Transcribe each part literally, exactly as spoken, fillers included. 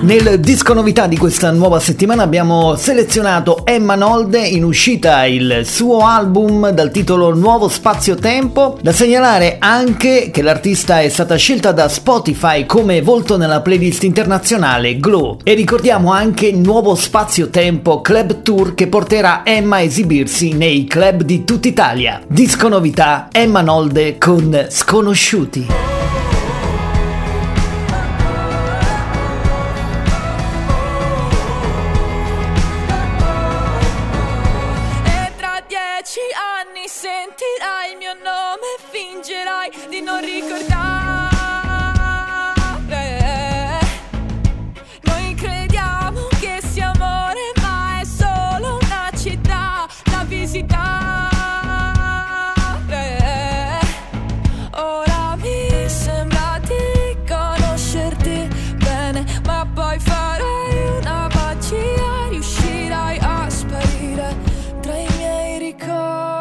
Nel disco novità di questa nuova settimana abbiamo selezionato Emma Nolde, in uscita il suo album dal titolo Nuovo Spazio Tempo. Da segnalare anche che l'artista è stata scelta da Spotify come volto nella playlist internazionale Glow. E ricordiamo anche Nuovo Spazio Tempo Club Tour che porterà Emma a esibirsi nei club di tutta Italia. Disco novità Emma Nolde con Sconosciuti. Anni sentirai il mio nome e fingerai di non ricordare. Noi crediamo che sia amore, ma è solo una città da visitare. Ora mi sembra di conoscerti bene, ma poi farai una magia, riuscirai a sparire tra i miei ricordi.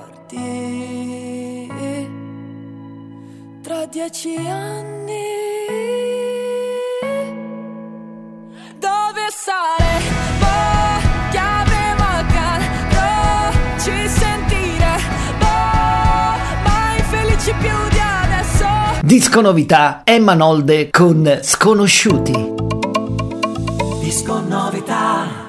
Tra dieci anni dove saremo? Che avremo accanto? Ci sentire oh, mai felici più di adesso. Disco novità Emma Nolde con Sconosciuti. Disco novità.